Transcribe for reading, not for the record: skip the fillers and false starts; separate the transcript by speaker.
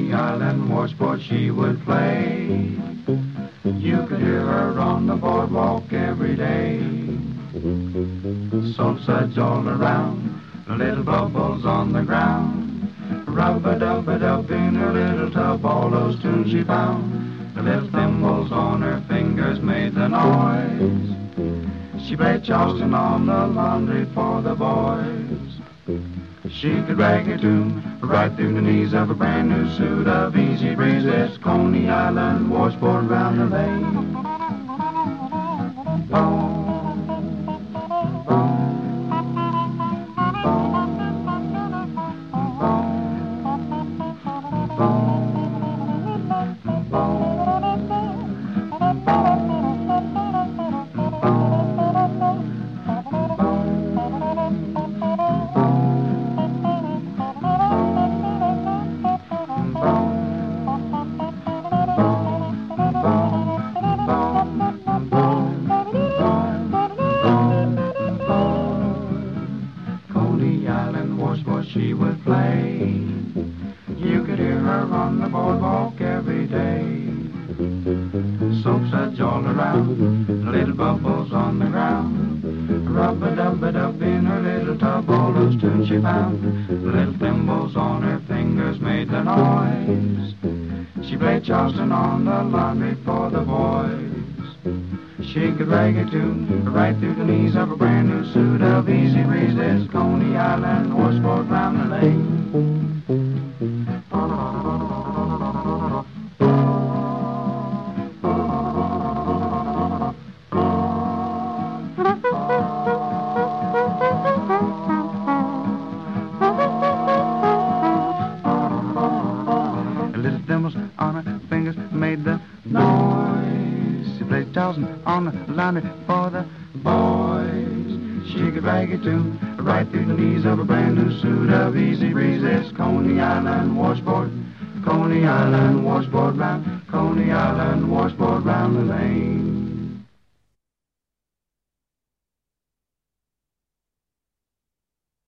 Speaker 1: Coney Island washboard she would play. You could hear her on the boardwalk every day. Soap suds all around, little bubbles on the ground. Rub-a-dub-a-dub in her little tub, all those tunes she found. The little thimbles on her fingers made the noise. She played Charleston on the laundry for the boys. She could rag a tune right through the knees of a brand new suit of Easy Breeze. It's Coney Island washboard round the lane. Boom. Washboard she would play. You could hear her on the boardwalk every day. Soap suds all around, little bubbles on the ground. Rub-a-dub-a-dub in her little tub, all those tunes she found. Little thimbles on her fingers made the noise. She played Charleston on the laundry for the boys. She could rag a tune right through the knees of a brand new suit of Easy Breeze. There's Coney Island washboard round the lane. Little thimbles on her fingers made the noise. She played Charleston on the laundry for the boys. She could rag a tune right through the knees of a brand new suit of Easy Breeze. There's Coney Island washboard, Coney Island washboard round, Coney Island washboard round.